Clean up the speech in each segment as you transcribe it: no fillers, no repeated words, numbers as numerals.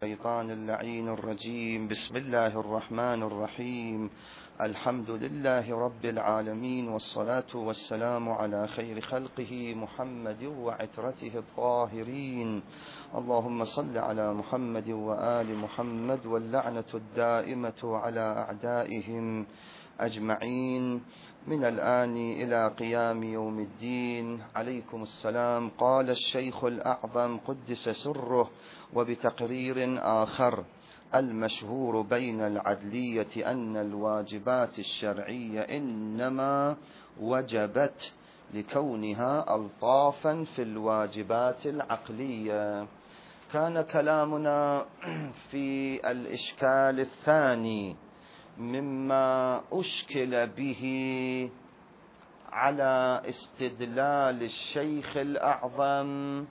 الشيطان اللعين الرجيم. بسم الله الرحمن الرحيم. الحمد لله رب العالمين، والصلاة والسلام على خير خلقه محمد وعترته الطاهرين. اللهم صل على محمد وآل محمد، واللعنة الدائمة على أعدائهم أجمعين من الآن إلى قيام يوم الدين. عليكم السلام. قال الشيخ الأعظم قدس سره: وبتقرير آخر: المشهور بين العدلية أن الواجبات الشرعية إنما وجبت لكونها ألطافا في الواجبات العقلية. كان كلامنا في الإشكال الثاني مما أشكل به على استدلال الشيخ الأعظم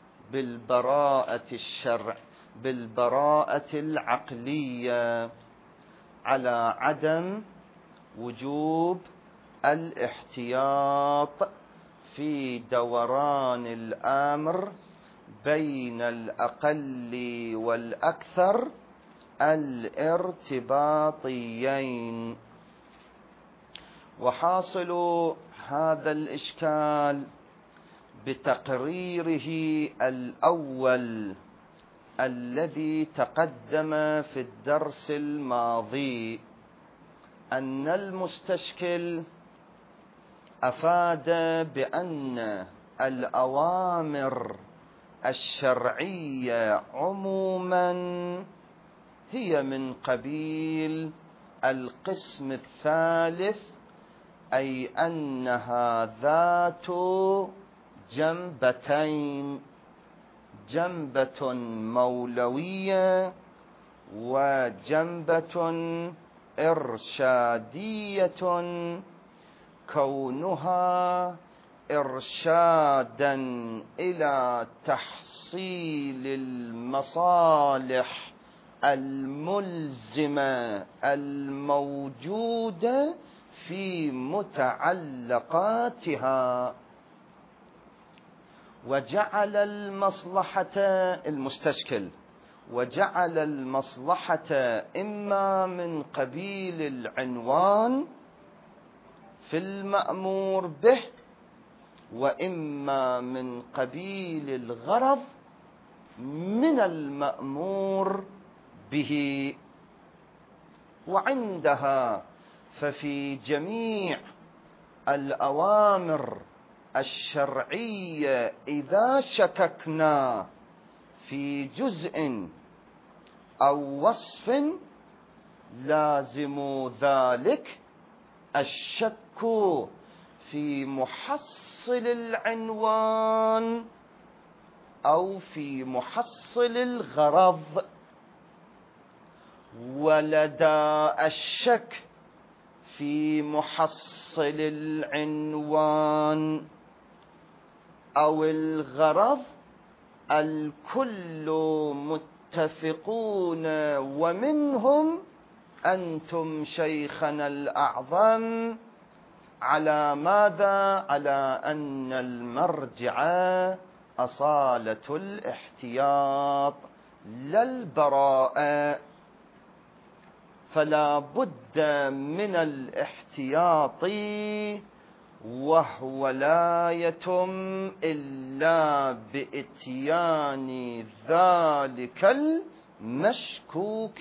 بالبراءة العقلية على عدم وجوب الاحتياط في دوران الأمر بين الأقل والأكثر الارتباطيين. وحاصل هذا الإشكال بتقريره الأول الذي تقدم في الدرس الماضي، أن المستشكل أفاد بأن الأوامر الشرعية عموما هي من قبيل القسم الثالث، أي أنها ذات جنبتين: جنبة مولوية وجنبة إرشادية، كونها إرشادا إلى تحصيل المصالح الملزمة الموجودة في متعلقاتها، وجعل المصلحة إما من قبيل العنوان في المأمور به، وإما من قبيل الغرض من المأمور به. وعندها ففي جميع الأوامر الشرعية إذا شككنا في جزء أو وصف لازم ذلك الشك في محصل العنوان أو في محصل الغرض. ولدى الشك في محصل العنوان أو الغرض الكل متفقون، ومنهم أنتم شيخنا الأعظم، على ماذا؟ على أن المرجع أصالة الاحتياط لا البراءة، فلا بد من الاحتياط، وهو لا يتم إلا بإتيان ذلك المشكوك.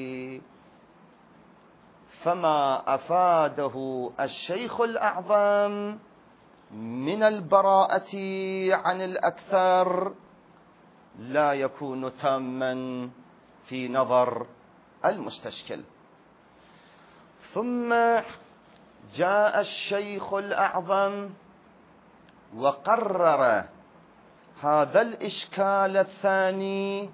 فما أفاده الشيخ الأعظم من البراءة عن الأكثر لا يكون تاما في نظر المستشكل. ثم جاء الشيخ الأعظم وقرر هذا الإشكال الثاني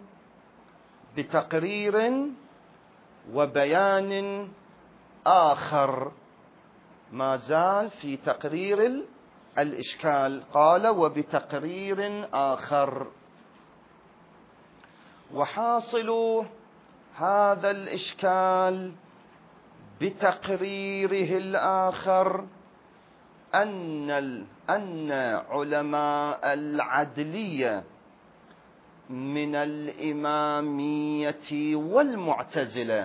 بتقرير وبيان آخر، ما زال في تقرير الإشكال. قال: وبتقرير آخر. وحاصل هذا الإشكال بتقريره الآخر أن علماء العدلية من الإمامية والمعتزلة،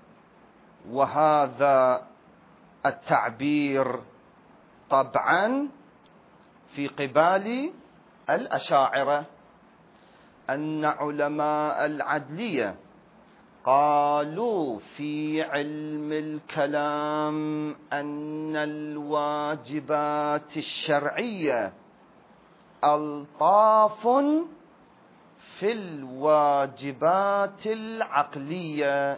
وهذا التعبير طبعا في قبال الأشاعرة، أن علماء العدلية قالوا في علم الكلام أن الواجبات الشرعية ألطاف في الواجبات العقلية.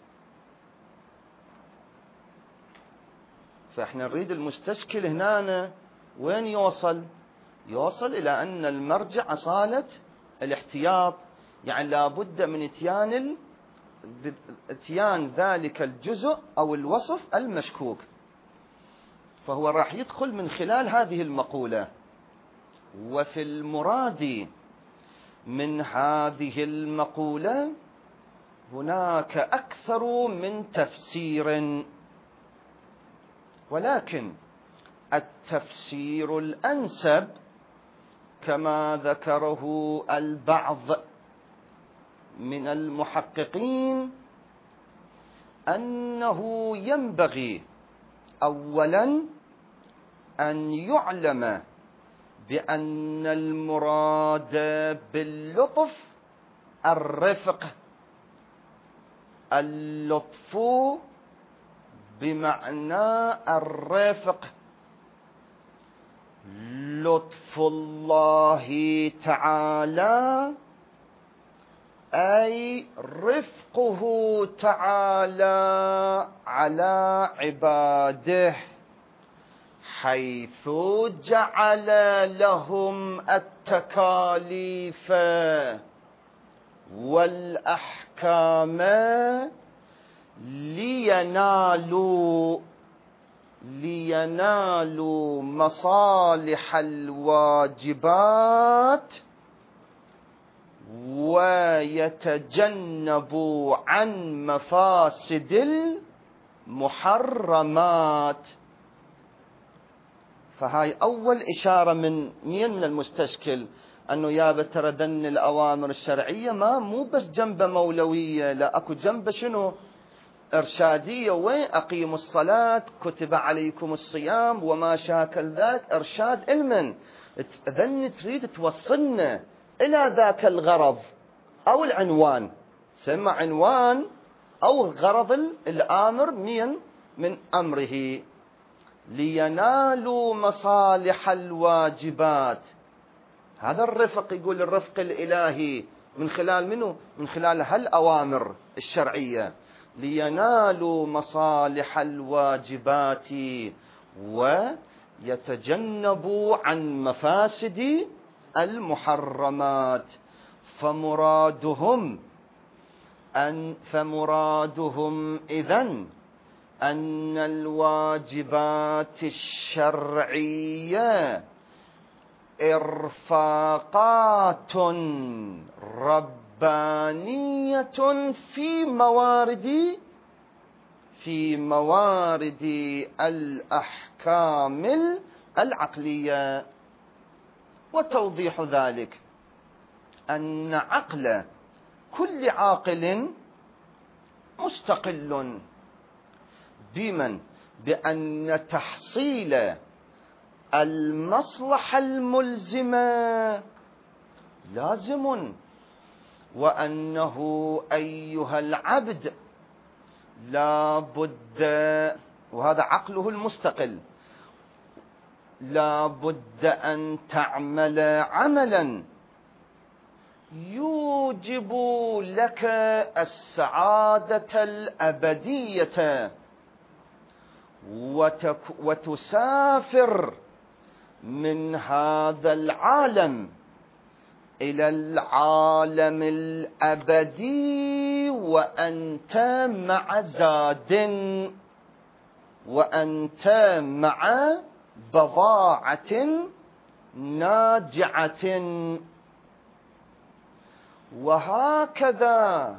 فإحنا نريد المستشكل هنا وين يوصل إلى أن المرجع أصالة الاحتياط، يعني لابد من اتيان ذلك الجزء أو الوصف المشكوك. فهو راح يدخل من خلال هذه المقولة. وفي المراد من هذه المقولة هناك أكثر من تفسير، ولكن التفسير الأنسب كما ذكره البعض من المحققين أنه ينبغي أولا أن يعلم بأن المراد باللطف الرفق. اللطف بمعنى الرفق، لطف الله تعالى أي رفقه تعالى على عباده، حيث جعل لهم التكاليف والأحكام لينالوا مصالح الواجبات ويتجنبوا عن مفاسد المحرمات. فهاي أول إشارة من المستشكل، أنه يا بتردن الأوامر الشرعية مو بس جنب مولوية، لا أكو جنب شنو إرشادية، وين أقيموا الصلاة، كتب عليكم الصيام وما شاكل ذلك، إرشاد علما. إذن تريد توصلنا إلى ذاك الغرض أو العنوان، سمى عنوان أو غرض الآمر من أمره، لينالوا مصالح الواجبات. هذا الرفق، يقول الرفق الإلهي من خلال منه؟ من خلال هالأوامر الشرعية، لينالوا مصالح الواجبات ويتجنبوا عن مفاسد المحرمات. فمرادهم إذن أن الواجبات الشرعية إرفاقات ربانية في موارد الأحكام العقلية. وتوضيح ذلك أن عقل كل عاقل مستقل بأن تحصيل المصلحة الملزمة لازم، وأنه أيها العبد لا بد، وهذا عقله المستقل، لا بد أن تعمل عملا يوجب لك السعادة الأبدية، وتسافر من هذا العالم إلى العالم الأبدي وأنت مع زاد، وأنت مع بضاعة ناجعة. وهكذا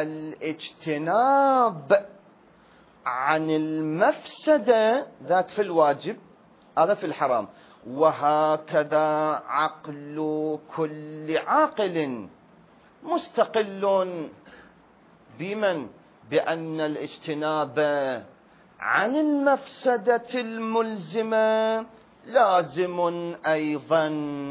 الاجتناب عن المفسدة ذات في الواجب، هذا في الحرام. وهكذا عقل كل عاقل مستقل بمن؟ بأن الاجتناب عن المفسدة الملزمة لازم أيضا.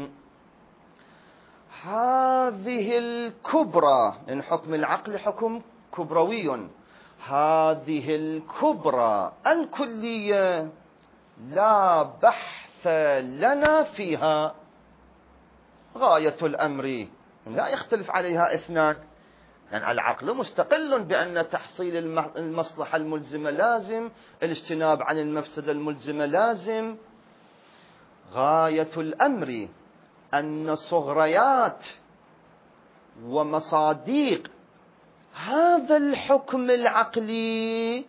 هذه الكبرى، إن حكم العقل حكم كبروي، هذه الكبرى الكلية لا بحث لنا فيها، غاية الأمر لا يختلف عليها اثنان. يعني العقل مستقل بأن تحصيل المصلحة الملزمة لازم، الاجتناب عن المفسدة الملزمة لازم. غاية الأمر أن صغريات ومصاديق هذا الحكم العقلي،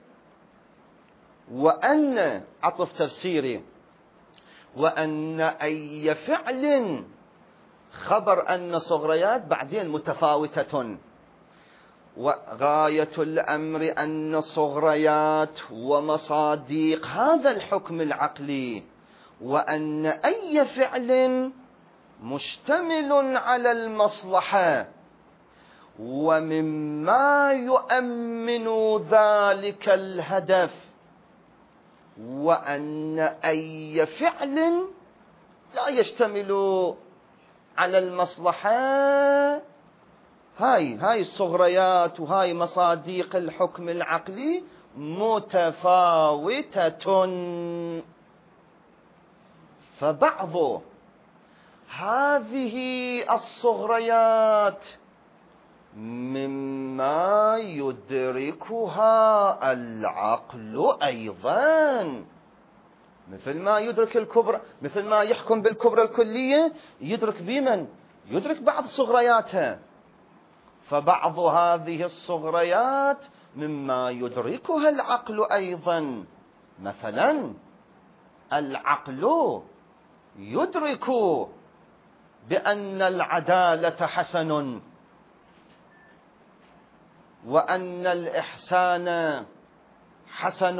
وأن عطف تفسيري، وأن أي فعل خبر أن صغريات بعدين متفاوتة، وغاية الأمر أن صغريات ومصاديق هذا الحكم العقلي، وأن أي فعل مشتمل على المصلحة، ومما يؤمن ذلك الهدف، وأن أي فعل لا يشتمل على المصلحة. هاي الصغريات وهاي مصاديق الحكم العقلي متفاوتة. فبعض هذه الصغريات مما يدركها العقل أيضا، مثل ما يدرك الكبرى، مثل ما يحكم بالكبرى الكلية يدرك بمن؟ يدرك بعض صغرياتها. فبعض هذه الصغريات مما يدركها العقل أيضا. مثلا العقل يدرك بأن العدالة حسن، وأن الإحسان حسن،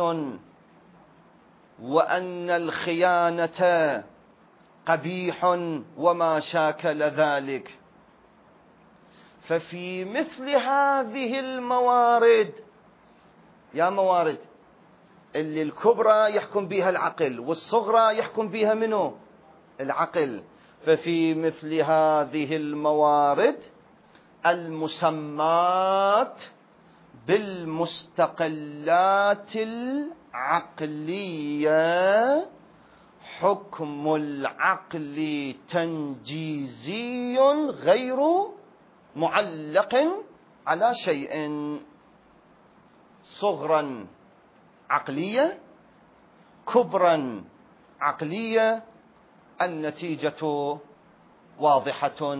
وأن الخيانة قبيح وما شاكل ذلك. ففي مثل هذه الموارد، يا موارد اللي الكبرى يحكم بها العقل والصغرى يحكم بها منه؟ العقل. ففي مثل هذه الموارد المسمات بالمستقلات العقلية حكم العقل تنجيزي غير معلق على شيء. صغرا عقلية، كبرا عقلية، النتيجة واضحة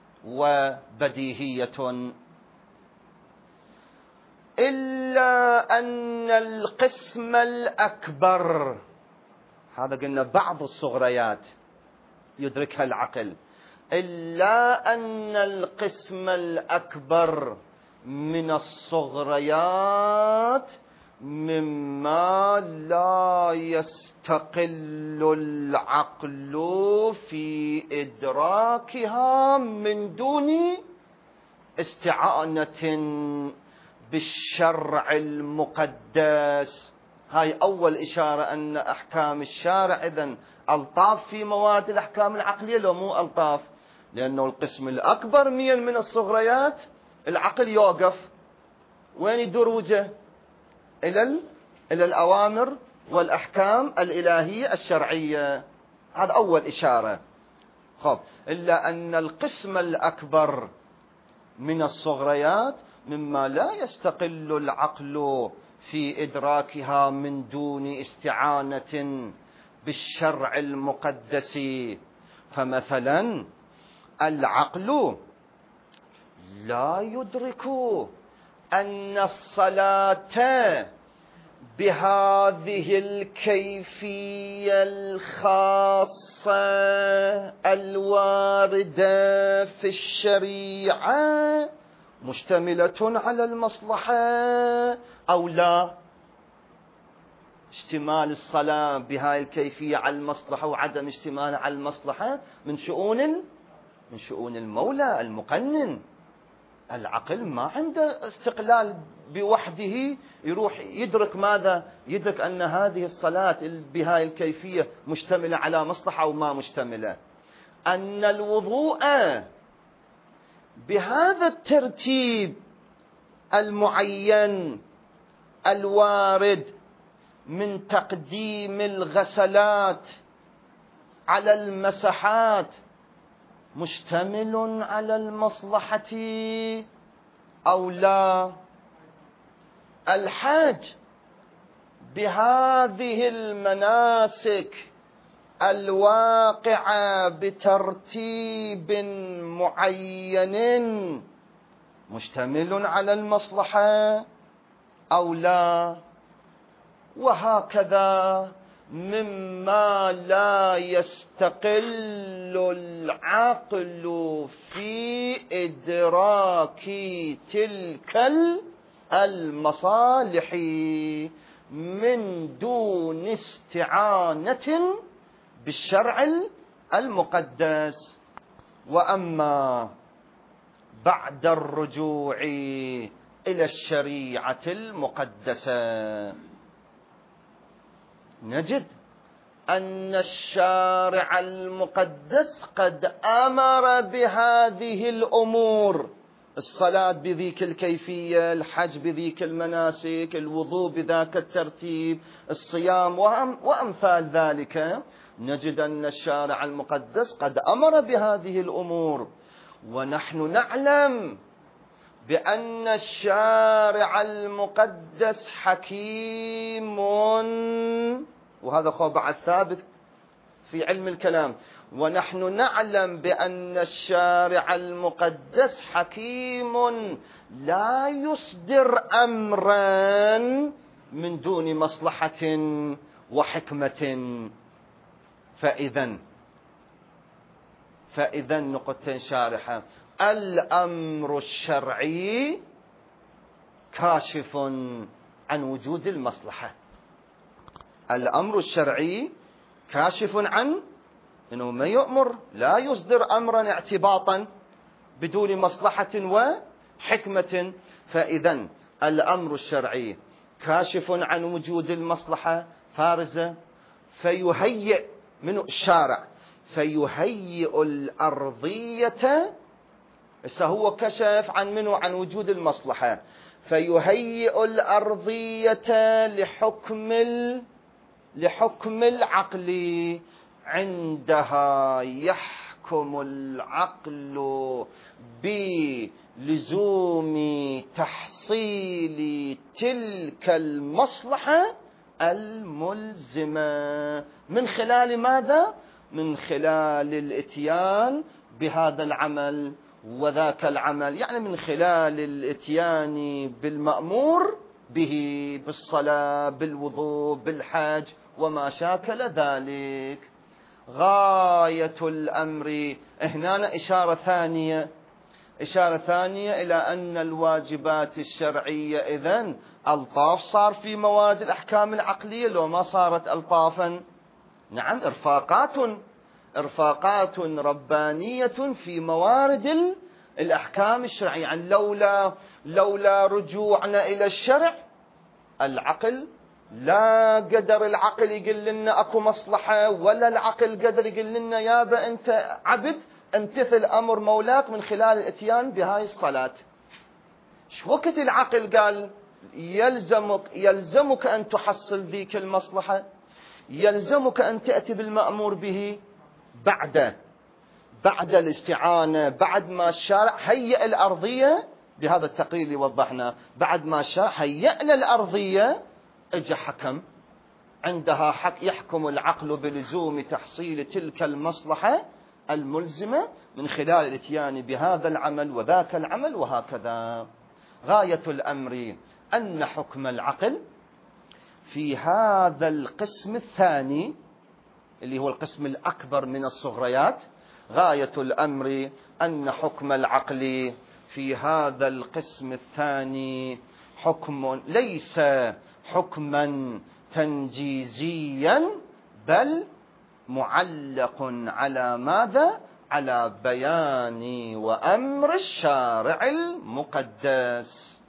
وبديهية. إلا أن القسم الأكبر، هذا قلنا بعض الصغريات يدركها العقل، إلا أن القسم الأكبر من الصغريات مما لا يستقل العقل في إدراكها من دون استعانة بالشرع المقدس. هاي أول إشارة أن أحكام الشارع إذن ألطاف في مواد الأحكام العقلية، لو مو ألطاف، لأنه القسم الأكبر من الصغريات العقل يوقف وين؟ يدور وجه إلى الأوامر والأحكام الإلهية الشرعية. هذا أول إشارة. خب، إلا أن القسم الأكبر من الصغريات مما لا يستقل العقل في إدراكها من دون استعانة بالشرع المقدس. فمثلا العقل لا يدرك أن الصلاة بهذه الكيفية الخاصة الواردة في الشريعة مشتملة على المصلحة أو لا. اشتمال الصلاة بهذه الكيفية على المصلحة وعدم اشتمالها على المصلحة من شؤون المولى المقنن. العقل ما عنده استقلال بوحده يروح يدرك ماذا؟ يدرك أن هذه الصلاة بهذه الكيفية مشتملة على مصلحة أو ما مشتملة. أن الوضوء بهذا الترتيب المعين الوارد من تقديم الغسلات على المسحات مشتمل على المصلحة أو لا؟ الحج بهذه المناسك الواقعة بترتيب معين مشتمل على المصلحة أو لا؟ وهكذا مما لا يستقل العقل في إدراك تلك المصالح من دون استعانة بالشرع المقدس. وأما بعد الرجوع إلى الشريعة المقدسة نجد أن الشارع المقدس قد أمر بهذه الأمور: الصلاة بذيك الكيفية، الحج بذيك المناسك، الوضوء بذاك الترتيب، الصيام وأمثال ذلك. نجد أن الشارع المقدس قد أمر بهذه الأمور، ونحن نعلم بأن الشارع المقدس حكيم، وهذا خبر ثابت في علم الكلام. ونحن نعلم بأن الشارع المقدس حكيم لا يصدر أمرا من دون مصلحة وحكمة. فإذا نقطتين شارحة: الأمر الشرعي كاشف عن وجود المصلحة. الأمر الشرعي كاشف عن إنه ما يؤمر، لا يصدر أمرا اعتباطا بدون مصلحة وحكمة. فإذا الأمر الشرعي كاشف عن وجود المصلحة فارزة، فيهيئ من الشارع فيهيئ الأرضية. هو كشف عن منه عن وجود المصلحة، فيهيئ الأرضية لحكم العقل. عندها يحكم العقل بلزوم تحصيل تلك المصلحة الملزمة من خلال ماذا؟ من خلال الاتيان بهذا العمل وذاك العمل، يعني من خلال الاتيان بالمأمور به، بالصلاة، بالوضوء، بالحج وما شاكل ذلك. غاية الأمر هنا إشارة ثانية إلى أن الواجبات الشرعية إذن ألطاف صار في مواد الأحكام العقلية، لو ما صارت ألطافا نعم إرفاقات ربانية في موارد الأحكام الشرعية. يعني لولا رجوعنا إلى الشرع العقل لا قدر العقل يقول لنا أكو مصلحة، ولا العقل قدر يقول لنا يابا أنت عبد امتثل أمر مولاك من خلال الاتيان بهاي الصلاة. شو وقت العقل قال يلزمك أن تحصل ذيك المصلحة، يلزمك أن تأتي بالمأمور به بعد الاستعانة، بعد ما الشارع هيئ الأرضية بهذا التقرير اللي وضحنا، بعد ما الشارع هيئ الأرضية اجى حكم. عندها حق يحكم العقل بلزوم تحصيل تلك المصلحة الملزمة من خلال الاتيان بهذا العمل وذاك العمل وهكذا. غاية الأمر أن حكم العقل في هذا القسم الثاني اللي هو القسم الأكبر من الصغريات، غاية الأمر أن حكم العقل في هذا القسم الثاني حكم ليس حكما تنجيزيا، بل معلق على ماذا؟ على بيان وأمر الشارع المقدس.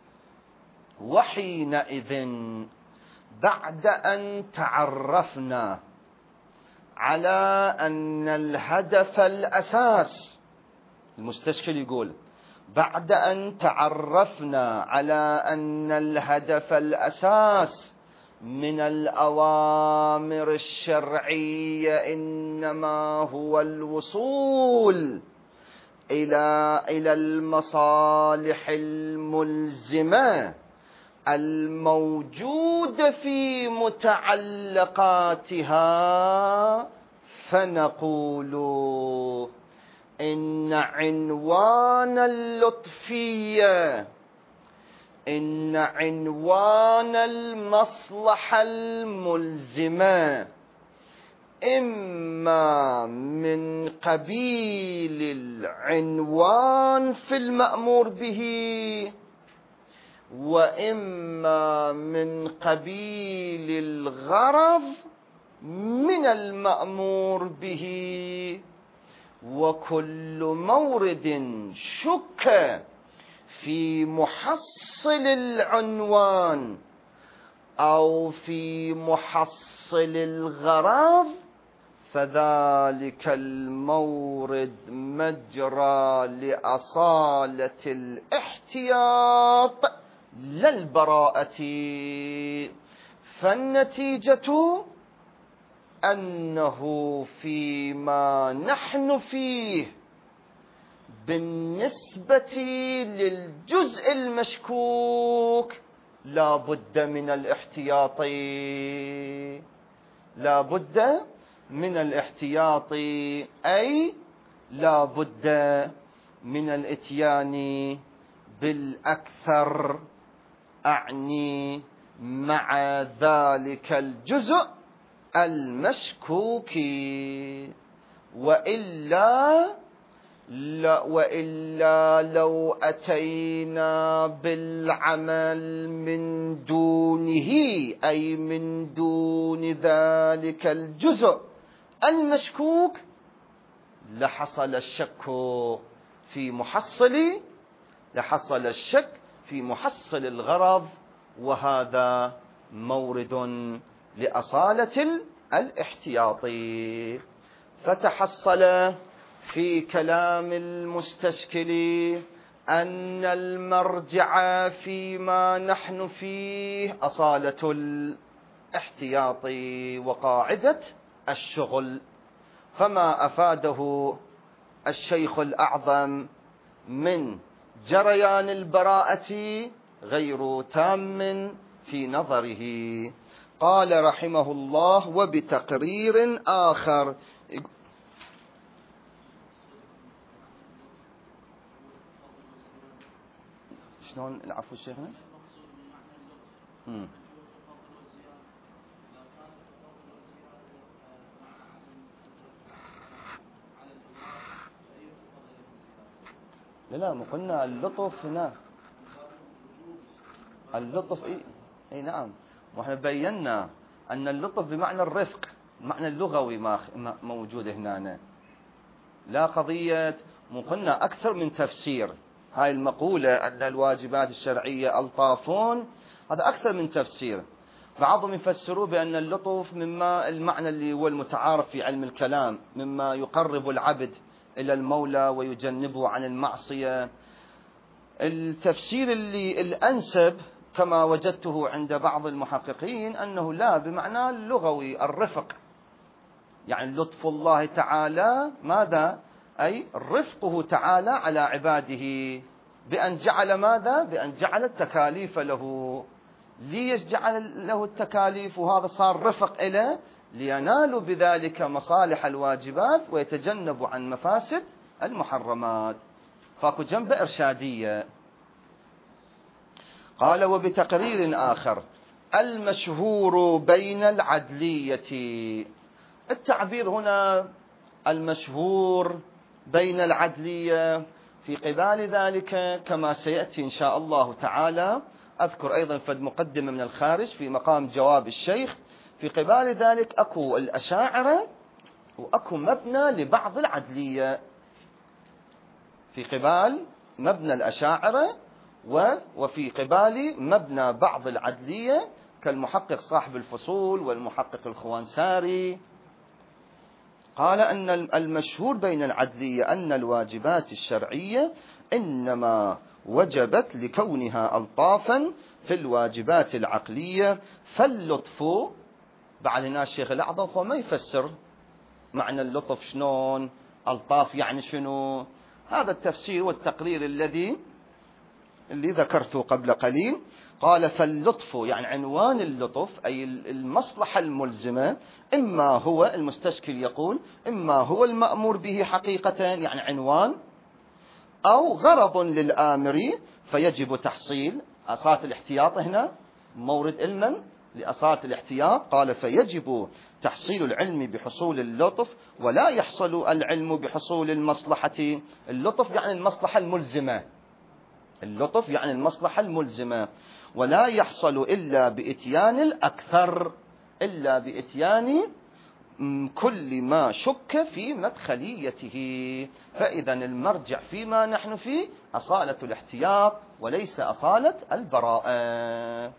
وحينئذ بعد أن تعرفنا على أن الهدف الأساس، المستشكل يقول بعد أن تعرفنا على أن الهدف الأساس من الأوامر الشرعية إنما هو الوصول إلى المصالح الملزمة الموجودة في متعلقاتها، فنقول إن عنوان اللطفية، إن عنوان المصلحة الملزمة إما من قبيل العنوان في المأمور به، وإما من قبيل الغرض من المأمور به. وكل مورد شك في محصل العنوان أو في محصل الغرض فذلك المورد مجرى لأصالة الاحتياط لا البراءة. فالنتيجة أنه فيما نحن فيه بالنسبة للجزء المشكوك لا بد من الاحتياط، لا بد من الاحتياط، أي لا بد من الاتيان بالأكثر، أعني مع ذلك الجزء المشكوك. وإلا لو أتينا بالعمل من دونه، أي من دون ذلك الجزء المشكوك، لحصل الشك في محصل الغرض، وهذا مورد لأصالة الاحتياط. فتحصل في كلام المستشكل أن المرجع فيما نحن فيه أصالة الاحتياط وقاعدة الشغل. فما أفاده الشيخ الأعظم من جريان البراءة غير تام في نظره. قال رحمه الله: وبتقرير آخر. شلون العفو شيخنا؟ لا ما قلنا اللطف هنا، اللطف اي نعم، واحنا بينا ان اللطف بمعنى الرفق، المعنى اللغوي موجود هنا، لا قضية. قلنا اكثر من تفسير هاي المقولة ان الواجبات الشرعية الطافون، هذا اكثر من تفسير. بعضهم يفسروا بان اللطف مما المعنى اللي هو المتعارف في علم الكلام، مما يقرب العبد الى المولى ويجنبه عن المعصية. التفسير الأنسب كما وجدته عند بعض المحققين أنه لا، بمعنى اللغوي الرفق، يعني لطف الله تعالى ماذا؟ أي رفقه تعالى على عباده بأن جعل ماذا؟ بأن جعل التكاليف له. ليش جعل له التكاليف وهذا صار رفق إله؟ لينالوا بذلك مصالح الواجبات ويتجنبوا عن مفاسد المحرمات. فاكو جنبه إرشادية. قال: وبتقرير آخر المشهور بين العدلية. التعبير هنا المشهور بين العدلية، في قبال ذلك كما سيأتي إن شاء الله تعالى، أذكر أيضا فد مقدمة من الخارج في مقام جواب الشيخ. في قبال ذلك أكو الأشاعرة وأكو مبنى لبعض العدلية في قبال مبنى الأشاعرة، وفي قبال مبنى بعض العدلية كالمحقق صاحب الفصول والمحقق الخوانساري. قال أن المشهور بين العدلية أن الواجبات الشرعية إنما وجبت لكونها ألطافا في الواجبات العقلية، فاللطف بعد هنا الشيخ الأعظم هو ما يفسر معنى اللطف شلون، ألطاف يعني شنو. هذا التفسير والتقرير الذي ذكرته قبل قليل. قال فاللطف يعني عنوان اللطف أي المصلحة الملزمة، إما هو المستشكل يقول إما هو المأمور به حقيقة يعني عنوان، أو غرض للآمر فيجب تحصيل أصالة الاحتياط. هنا مورد علما لأصالة الاحتياط. قال فيجب تحصيل العلم بحصول اللطف، ولا يحصل العلم بحصول المصلحة. اللطف يعني المصلحة الملزمة، اللطف يعني المصلحة الملزمة، ولا يحصل إلا بإتيان الأكثر، إلا بإتيان كل ما شك في مدخليته. فإذا المرجع فيما نحن فيه أصالة الاحتياط وليس أصالة البراءة.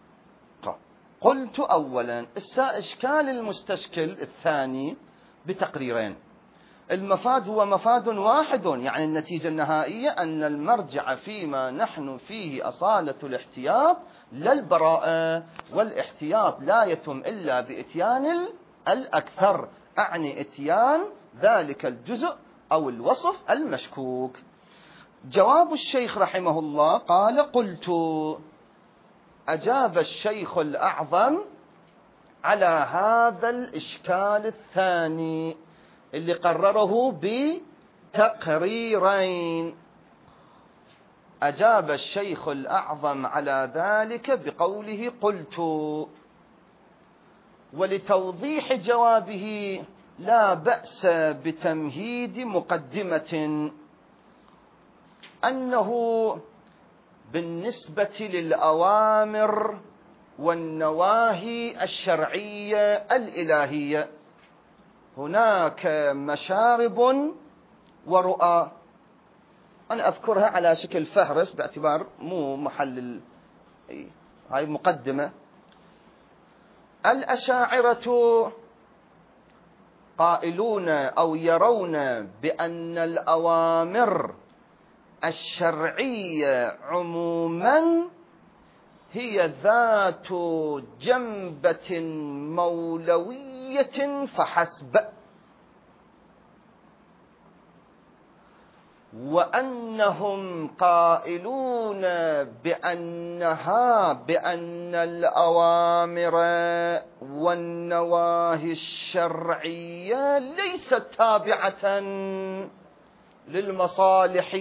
قلت أولا إشكال المستشكل الثاني بتقريرين. المفاد هو مفاد واحد، يعني النتيجة النهائية أن المرجع فيما نحن فيه أصالة الاحتياط للبراءة، والاحتياط لا يتم إلا بإتيان الأكثر، أعني إتيان ذلك الجزء أو الوصف المشكوك. جواب الشيخ رحمه الله قال قلت. أجاب الشيخ الأعظم على هذا الإشكال الثاني اللي قرره بتقريرين. أجاب الشيخ الأعظم على ذلك بقوله قلت. ولتوضيح جوابه لا بأس بتمهيد مقدمة، أنه بالنسبة للأوامر والنواهي الشرعية الإلهية هناك مشارب ورؤى. أنا أذكرها على شكل فهرس باعتبار مو محل هاي مقدمة. الأشاعرة قائلون أو يرون بأن الأوامر الشرعية عموما هي ذات جنبة مولوية فحسب، وأنهم قائلون بأن الأوامر والنواهي الشرعية ليست تابعة للمصالح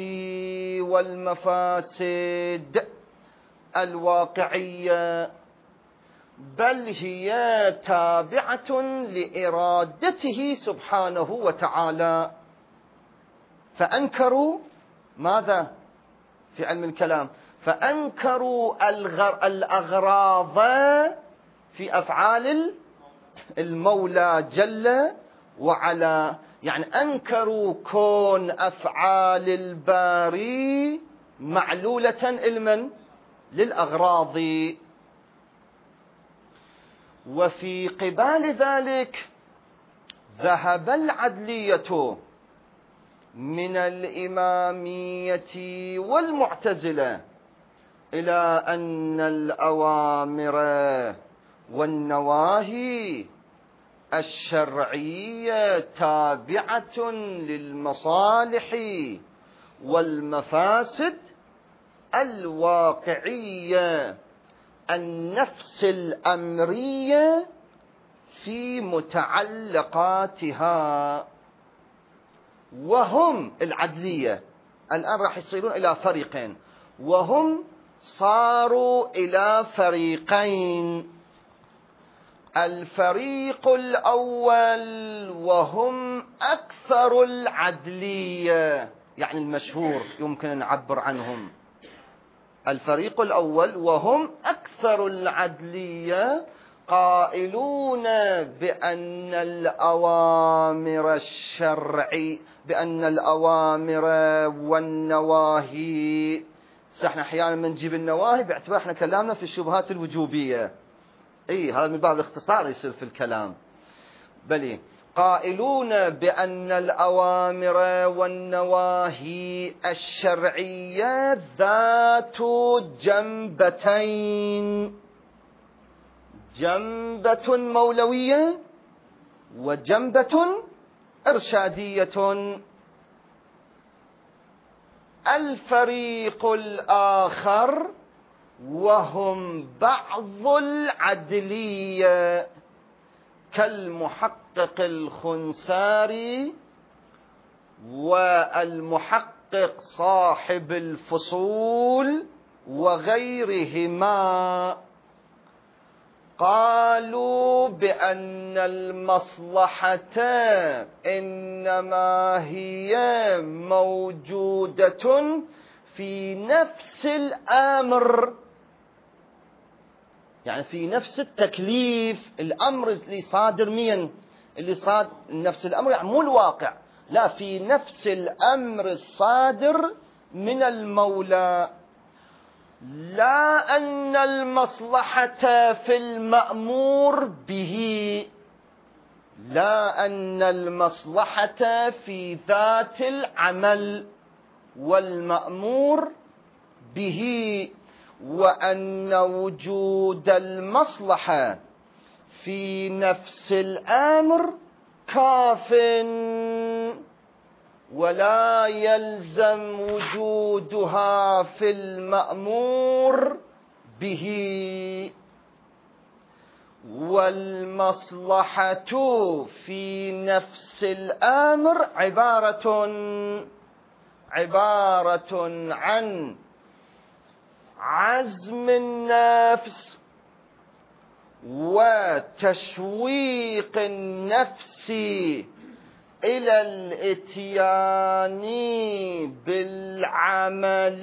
والمفاسد الواقعية، بل هي تابعة لإرادته سبحانه وتعالى. فأنكروا ماذا في علم الكلام؟ فأنكروا الأغراض في أفعال المولى جل وعلا، يعني أنكروا كون أفعال الباري معلولة علما للأغراض. وفي قبال ذلك ذهب العدلية من الإمامية والمعتزلة إلى أن الأوامر والنواهي الشرعية تابعة للمصالح والمفاسد الواقعية النفس الأمرية في متعلقاتها. وهم العدلية الآن راح يصيرون إلى فريقين، وهم صاروا إلى فريقين. الفريق الأول وهم أكثر العدلية، يعني المشهور يمكن أن نعبر عنهم. الفريق الأول وهم أكثر العدلية قائلون بأن الأوامر والنواهي، احنا احيانا بنجيب النواهي باعتبار احنا كلامنا في الشبهات الوجوبية، هذا من باب الاختصار يصير في الكلام. بلي قائلون بأن الأوامر والنواهي الشرعية ذات جنبتين، جنبة مولوية وجنبة إرشادية. الفريق الآخر وهم بعض العدلية كالمحقق الخنساري والمحقق صاحب الفصول وغيرهما، قالوا بأن المصلحة إنما هي موجودة في نفس الأمر، يعني في نفس التكليف. الأمر اللي صادر مين؟ اللي صادر نفس الأمر، يعني مو الواقع، لا، في نفس الأمر الصادر من المولى. لا أن المصلحة في المأمور به، لا أن المصلحة في ذات العمل والمأمور به، وأن وجود المصلحة في نفس الأمر كاف، ولا يلزم وجودها في المأمور به. والمصلحة في نفس الأمر عبارة عن عزم النفس وتشويق النفس إلى الإتيان بالعمل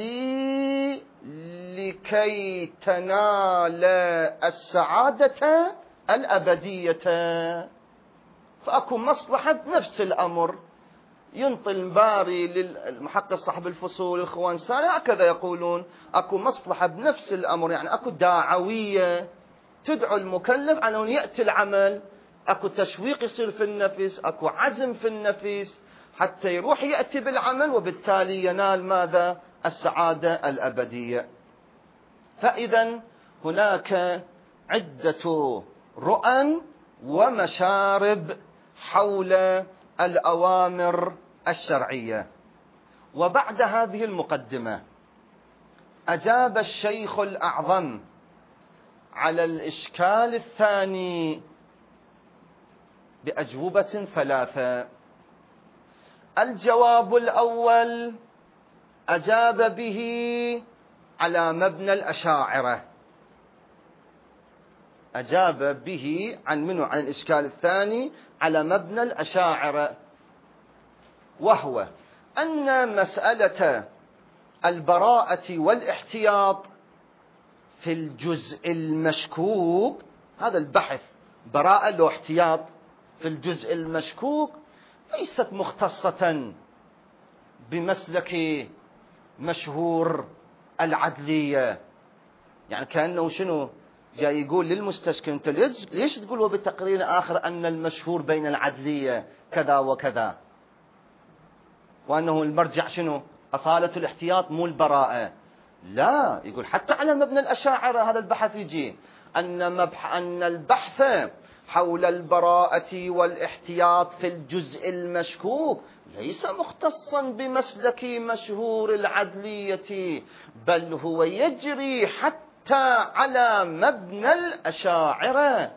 لكي تنال السعادة الأبدية. فأكو مصلحة بنفس الأمر. ينطي الباري للمحقق صاحب الفصول الخوانساني هكذا يقولون، أكو مصلحة بنفس الأمر، يعني أكو داعوية تدعو المكلف على أن يأتي العمل، أكو تشويق يصير في النفس، أكو عزم في النفس حتى يروح يأتي بالعمل، وبالتالي ينال ماذا؟ السعادة الأبدية. فإذا هناك عدة رؤى ومشارب حول الأوامر الشرعية. وبعد هذه المقدمة أجاب الشيخ الأعظم على الإشكال الثاني بأجوبة ثلاثة. الجواب الأول أجاب به على مبنى الأشاعرة، أجاب به عن الإشكال الثاني على مبنى الأشاعرة، وهو أن مسألة البراءة والاحتياط في الجزء المشكوك، هذا البحث براءة واحتياط في الجزء المشكوك، ليست مختصة بمسلك مشهور العدلية. يعني كأنه شنو جاي يقول للمستشكل انت ليش تقول وبتقرير آخر أن المشهور بين العدلية كذا وكذا، وأنه المرجع شنو؟ أصالة الاحتياط مو البراءة. لا، يقول حتى على مبنى الأشاعرة هذا البحث يجي أن البحث حول البراءة والاحتياط في الجزء المشكوك ليس مختصا بمسلك مشهور العدلية، بل هو يجري حتى على مبنى الأشاعرة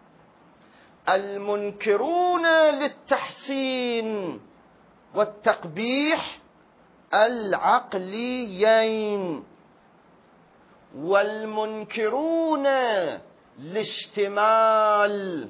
المنكرون للتحسين والتقبيح العقليين، والمنكرون لاشتمال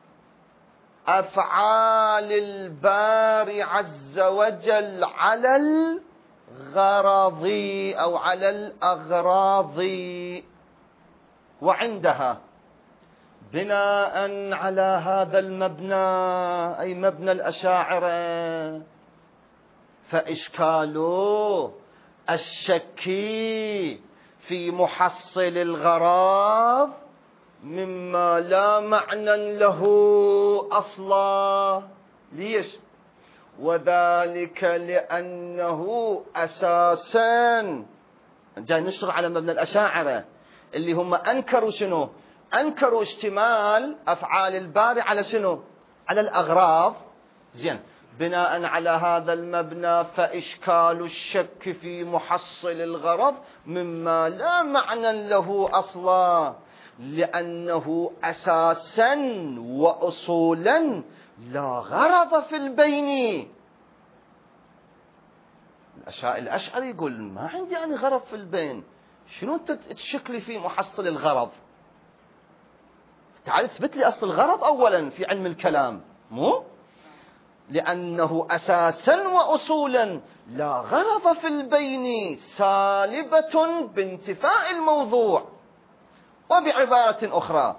أفعال الباري عز وجل على الغرض أو على الأغراض. وعندها بناء على هذا المبنى أي مبنى الأشاعرة فإشكال الشك في محصل الغرض مما لا معنى له أصلا. ليش؟ وذلك لأنه أساسا جاي نشتغل على مبنى الأشاعرة اللي هم أنكروا شنو؟ أنكروا اشتمال أفعال الباري على شنو؟ على الأغراض. زين، بناء على هذا المبنى فإشكال الشك في محصل الغرض مما لا معنى له أصلا لأنه أساسا وأصولا لا غرض في البين. الأشعري يقول ما عندي أنا غرض في البين، شنو أنت تشك لي في محصل الغرض؟ تعال اثبت لي أصل الغرض أولا في علم الكلام. مو لأنه أساسا وأصولا لا غرض في البين سالبة بانتفاء الموضوع. وبعبارة أخرى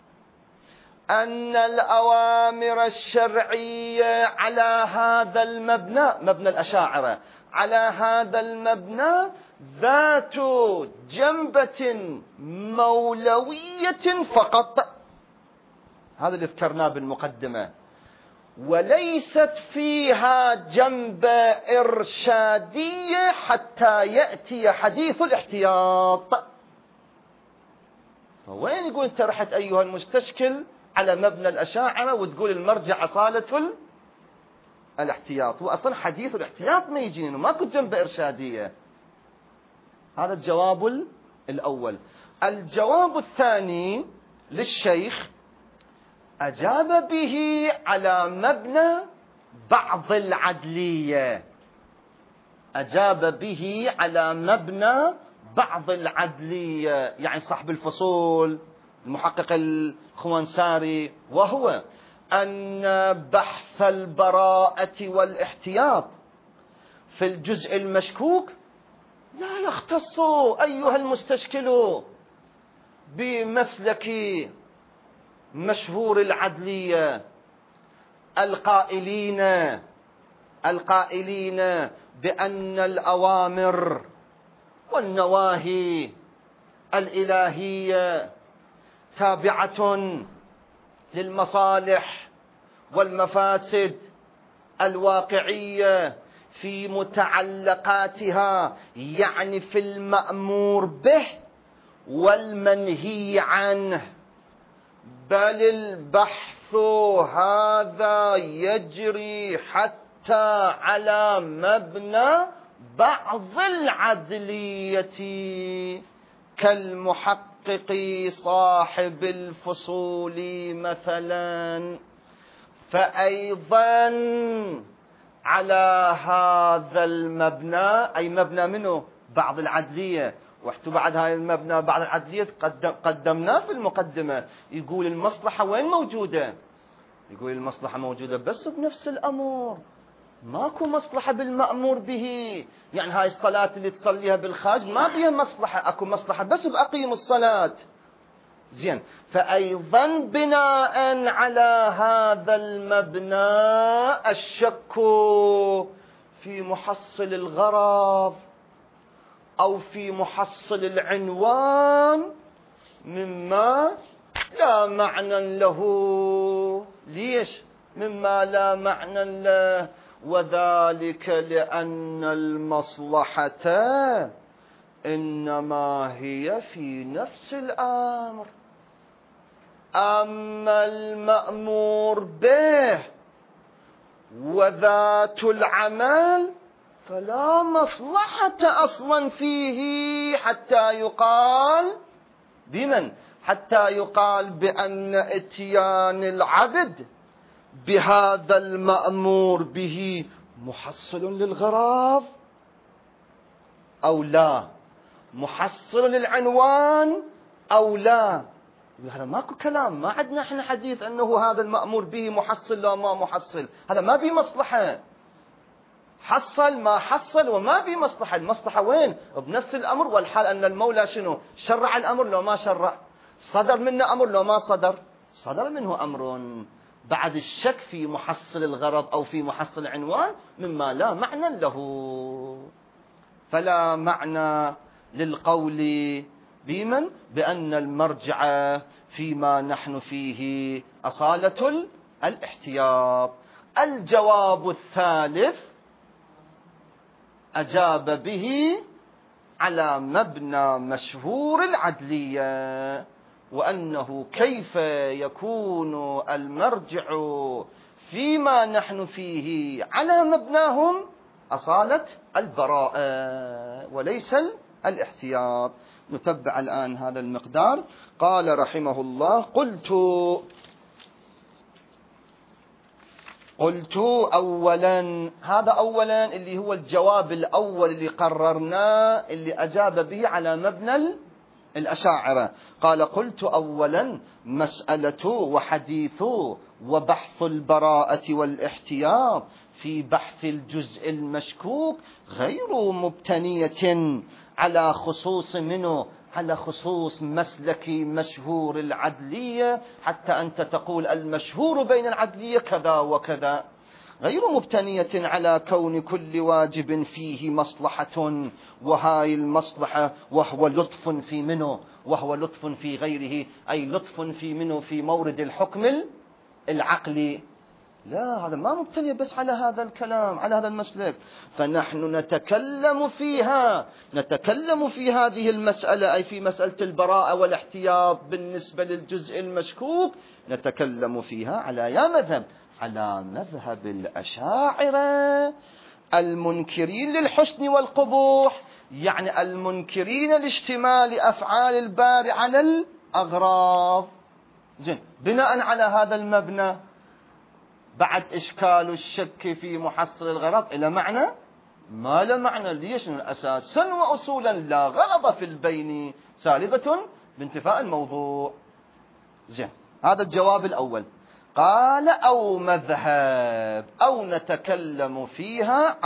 أن الأوامر الشرعية على هذا المبنى، مبنى الأشاعرة، على هذا المبنى ذات جنبة مولوية فقط، هذا اللي ذكرناه بالمقدمة، وليست فيها جنبة إرشادية حتى يأتي حديث الاحتياط. فوين يقول أنت رحت أيها المستشكل على مبنى الأشاعرة وتقول المرجع أصالة الاحتياط؟ هو أصلا حديث الاحتياط ما يجي إنه ماكو جنبة إرشادية. هذا الجواب الأول. الجواب الثاني للشيخ أجاب به على مبنى بعض العدلية، أجاب به على مبنى بعض العدلية، يعني صاحب الفصول المحقق الخوانساري، وهو أن بحث البراءة والاحتياط في الجزء المشكوك لا يختص أيها المستشكل بمسلك مشهور العدلية القائلين بأن الأوامر والنواهي الإلهية تابعة للمصالح والمفاسد الواقعية في متعلقاتها، يعني في المأمور به والمنهي عنه، بل البحث هذا يجري حتى على مبنى بعض العدلية كالمحقق صاحب الفصول مثلا. فأيضا على هذا المبنى، أي مبنى منه بعض العدلية، واحتو بعد هاي المبنى بعض العدلية قدمناه في المقدمة، يقول المصلحة وين موجودة؟ يقول المصلحة موجودة بس بنفس الأمر، ماكو مصلحة بالمأمور به. يعني هاي الصلاة اللي تصليها بالخارج ما بيها مصلحة، اكو مصلحة بس بأقيم الصلاة. زين، فأيضا بناء على هذا المبنى الشك في محصل الغرض أو في محصل العنوان مما لا معنى له. ليش مما لا معنى له؟ وذلك لأن المصلحة إنما هي في نفس الأمر، أما المأمور به وذات العمل فلا مصلحة أصلا فيه حتى يقال بمن؟ حتى يقال بأن إتيان العبد بهذا المأمور به محصل للغرض أو لا، محصل للعنوان أو لا. هذا ماكو كلام، ما عندنا احنا حديث أنه هذا المأمور به محصل لا ما محصل، هذا ما بيه مصلحة، حصل ما حصل وما بيه مصلحة. المصلحة وين؟ بنفس الأمر، والحال أن المولى شنو؟ شرع الأمر لو ما شرع، صدر منه أمر لو ما صدر، صدر منه أمر بعد الشك في محصل الغرض أو في محصل العنوان مما لا معنى له. فلا معنى للقول بأن المرجع فيما نحن فيه أصالة الاحتياط. الجواب الثالث أجاب به على مبنى مشهور العدلية، وأنه كيف يكون المرجع فيما نحن فيه على مبناهم أصالة البراءة وليس الاحتياط. نتبع الآن هذا المقدار. قال رحمه الله: قلت أولا، هذا أولا اللي هو الجواب الأول اللي قررناه اللي أجاب به على مبنى الأشاعرة. قال: قلت أولا مسألة وحديث وبحث البراءة والاحتياط في بحث الجزء المشكوك غير مبتنية على خصوص منه، على خصوص مسلك مشهور العدلية، حتى أنت تقول المشهور بين العدلية كذا وكذا، غير مبتنية على كون كل واجب فيه مصلحة، وهاي المصلحة وهو لطف في منه وهو لطف في غيره، أي لطف في منه في مورد الحكم العقلي. لا، هذا ما مبتني بس على هذا الكلام، على هذا المسلك. فنحن نتكلم في هذه المسألة، أي في مسألة البراءة والاحتياط بالنسبة للجزء المشكوك، نتكلم فيها على يا مذهب، على مذهب الأشاعرة المنكرين للحسن والقبوح، يعني المنكرين لاشتمال أفعال الباري على الأغراض. زين، بناء على هذا المبنى بعد إشكال الشك في محصل الغرض إلى معنى ما لا معنى. ليش؟ أساسا وأصولا لا غرض في البين سالبة بانتفاء الموضوع. زين، هذا الجواب الأول. قال: أو مذهب، أو نتكلم فيها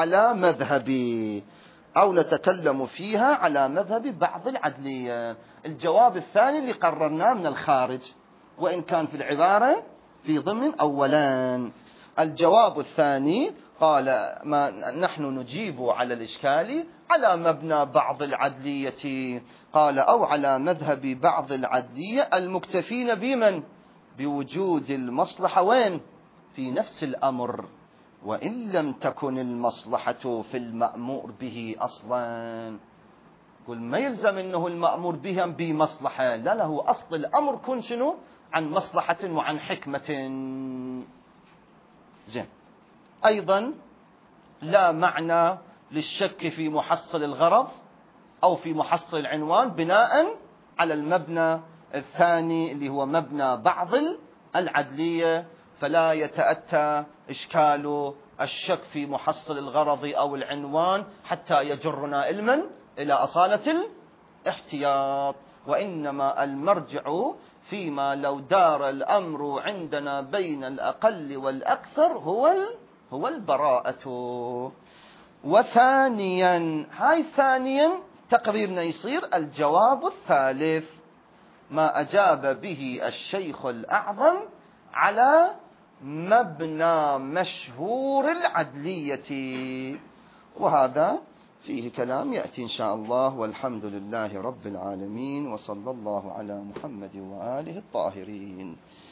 على مذهب بعض العدلية. الجواب الثاني اللي قررناه من الخارج، وإن كان في العبارة في ضمن أولان. الجواب الثاني قال: ما نحن نجيب على الإشكال على مبنى بعض العدلية. قال: أو على مذهب بعض العدلية المكتفين بمن؟ بوجود المصلحة وين؟ في نفس الأمر، وإن لم تكن المصلحة في المأمور به أصلا. قل ما يلزم إنه المأمور به بمصلحة، لا له أصل الأمر كن شنو؟ عن مصلحة وعن حكمة. زين، أيضا لا معنى للشك في محصل الغرض أو في محصل العنوان بناء على المبنى الثاني اللي هو مبنى بعض العدلية. فلا يتأتى إشكال الشك في محصل الغرض أو العنوان حتى يجرنا علما إلى أصالة الاحتياط، وإنما المرجع فيما لو دار الأمر عندنا بين الأقل والأكثر هو البراءة. وثانيا، هاي ثانيا تقريرنا يصير الجواب الثالث، ما أجاب به الشيخ الأعظم على مبنى مشهور العدلية، وهذا فيه كلام يأتي إن شاء الله. والحمد لله رب العالمين، وصلى الله على محمد وآله الطاهرين.